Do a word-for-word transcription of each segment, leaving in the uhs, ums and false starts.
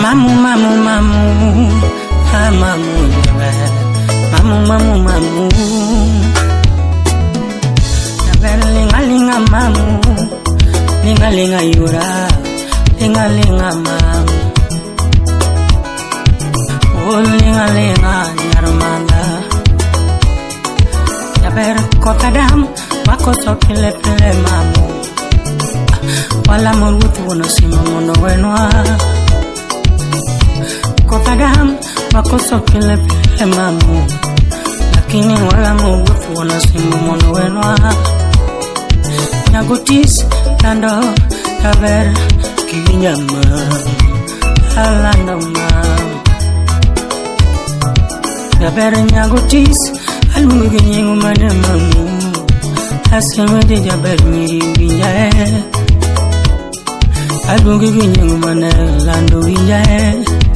Mamu mamu mamu, ah mamu yabe, mamu mamu mamu, yabe linga linga mamu, linga linga yura, linga linga mamu, oh linga linga nyarmanga, yabe kokadam, wako sokile pele mamu, wala murutu wonosima mono wenwa. Kokadam wako sokile pele mamu, lakini wala murutu wonosima mono wenwa. Nyagutis lando yaber kinyama alando mam, yaber nyagutis alungu nyingu mane mamu, asemede yaber miri winjae, alungu nyingu mane lando winjae,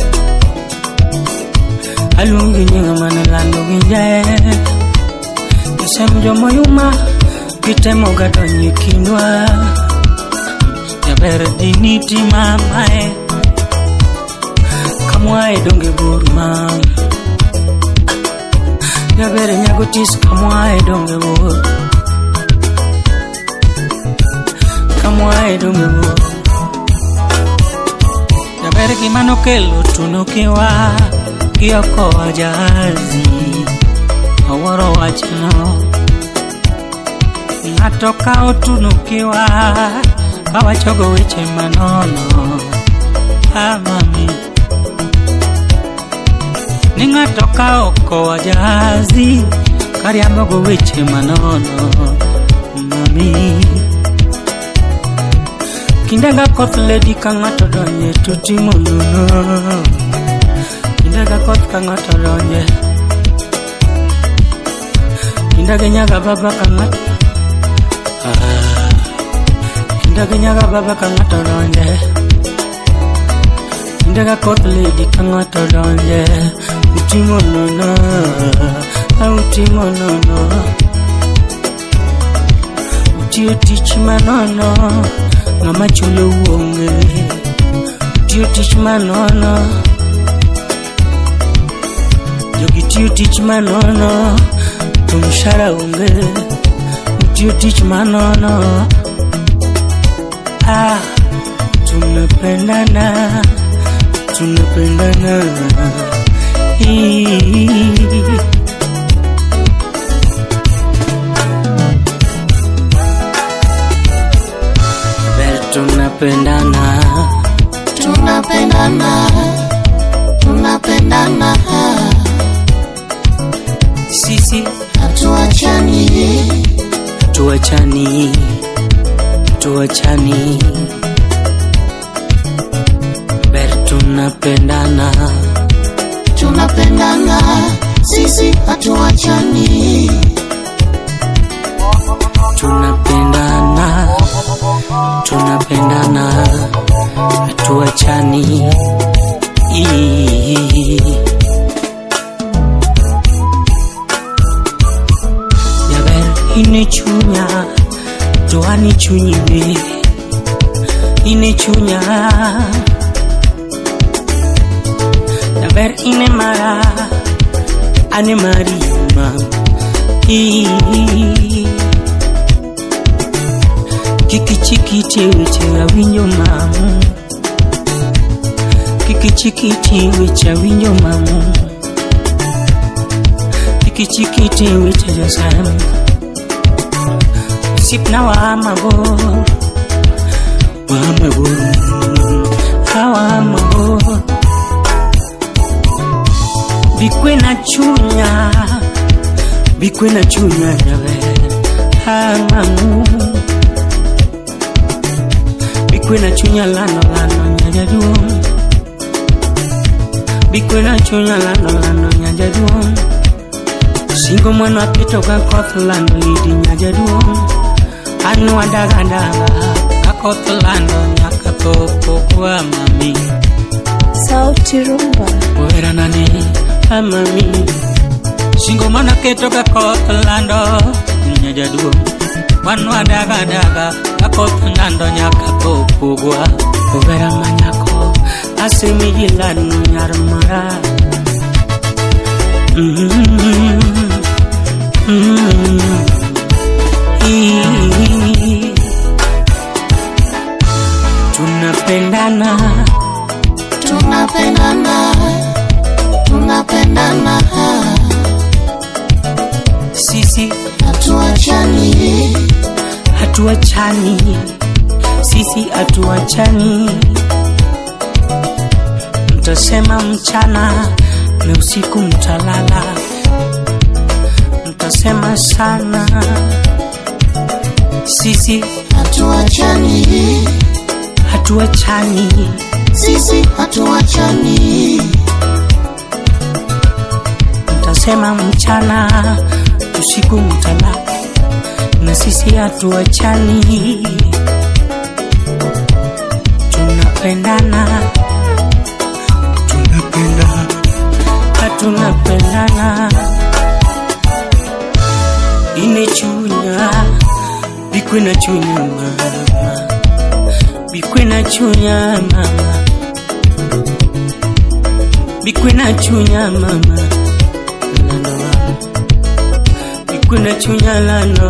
alungu nyingu mane lando winjae. Yesem jomo yuma kitemo gato nyikinwa, yaber diniti mamae, kamwae donge burma, yaber nyagutis kamwae donge bur, kamwae donge bur. Yaber kimano kelo tunukiwa, kioko wajazi, awaro wachino. Natoka otunukiwa, kawa chogo weche manono, ah mami. Ningatoka oko wajazi, kariambogo weche manono, mami. Kindaga koth lady kangato donye tuti monono, kindaga koth kangato donye, kindaga nyaga baba kangato, ah, kindaga nyaga baba kangato donye, kindaga koth lady kangato donye, uti monono, uti monono, uti utich manono. Mama chulo wonge, tiyo tich manono, jogi tiyo tich manono, tumshara wonge, tiyo tich manono. Ah, tunapendana, tunapendana, hii. Tunapendana, tunapendana, tunapendana, sisi hatuachani, hatuachani, hatuachani. Ber tunapendana, tunapendana, sisi hatuachani, tunapendana, tunapendana, hatuachani. Yaber inechunya, doani chunyibe, inechunya. Yaber inemara, anemarima, ii. Kiki chiki tewe tewe winyo mamu, Kiki chiki tewe tewe winyo mamu, Kiki chiki tewe tewe sam. Sip na wa mabor, wa mabor, wa mabor. Bikwe na chunya, bikwe na chunya yabe, ha mamu. Bikwe na chunya lano lano nyaja duom, bikwe na chunya lano lano nyaja duom. Singo mweno apito ka koth lano lidi nyaja duom. Anu adaga daga ka koth lano nyaka topo kwa mami. Sauti Rumba. Wera nani ha mami. Singo mweno apito ka koth lano nyaja duom. Anu adaga daga Ako tangando nyaka to pugwa Overa manyako asemiji lanu nyarmara. Mm-hmm. Mm-hmm. I- Tunapendana, tunapendana, tunapendana, sisi hatuachani, hatuachani, sisi hatuachani. Mtasema mchana na usiku mtalala, mtasema sana, sisi hatuachani, hatuachani, sisi hatuachani. mtasema mchana usiku mtalala, na sisi hatuachani. Tunapendana, tunapendana, tunapendana. Inechunya bikwe na chunya mama, bikwe na chunya mama, bikwe na chunya mama, lano bikwe na chunya lano.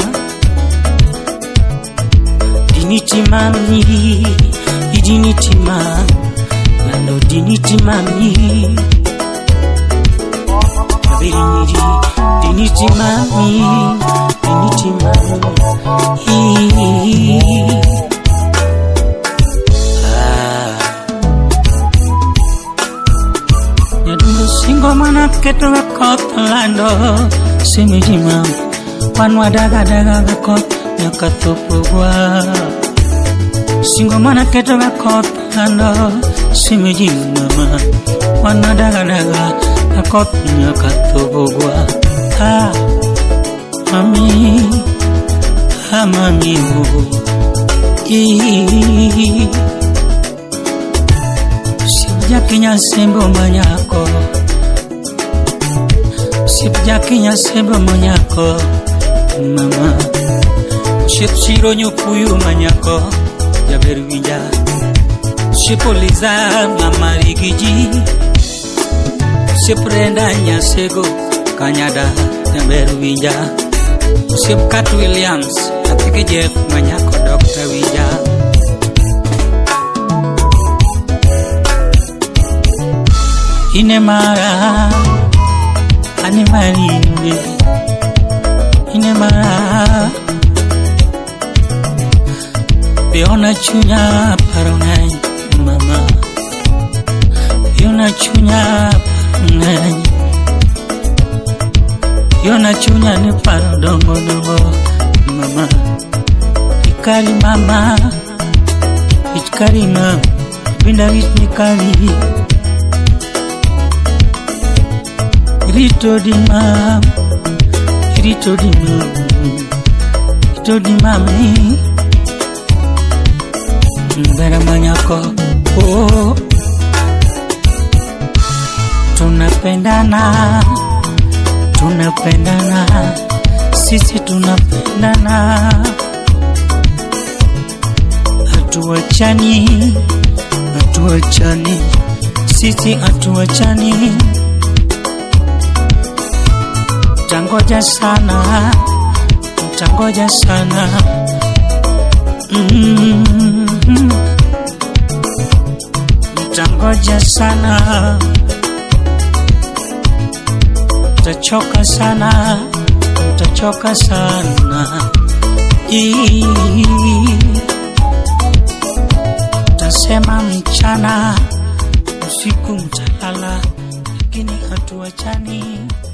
Diniti mami, diniti mami, lano diniti mami. Abiri diniti mami, diniti mami. Ah, nyadundo singo mana keto kot lando semeji mam panwa daga daga kot nyakatopwa. Singo mana keto kot lando semeji mama panwa daga daga kot nyakatopwa. Ah, mami, ah mami oh. I Sibjakinya sembo manyako, sibjakinya sembo manyako mama. Sipsiro nyukuyu manyako jaberwinja, sipoliza mama rigiji, siprenda nyasego kanyada jaberwinja. Sip Cat Williams, Apike Jeff manyako Doctor Wija. Ine mara, ane marine, ine mara. Beona chunya parongai mama, beona chunya parongai. Yona chunya ni paro dongo dongo mama. Ikari mama, ikari mama, bindarit nikari. Rito di mam, rito di mam, rito di mami. Mbera manyako, oh. Tunapendana, tunapendana, sisi tunapendana. Hatuachani, hatuachani, sisi hatuachani. Tangoja sana, tangoja sana. Mm-hmm. Tangoja sana, tachoka sana, tachoka sana. I tasema mchana usiku mtalala, lakini hatuachani.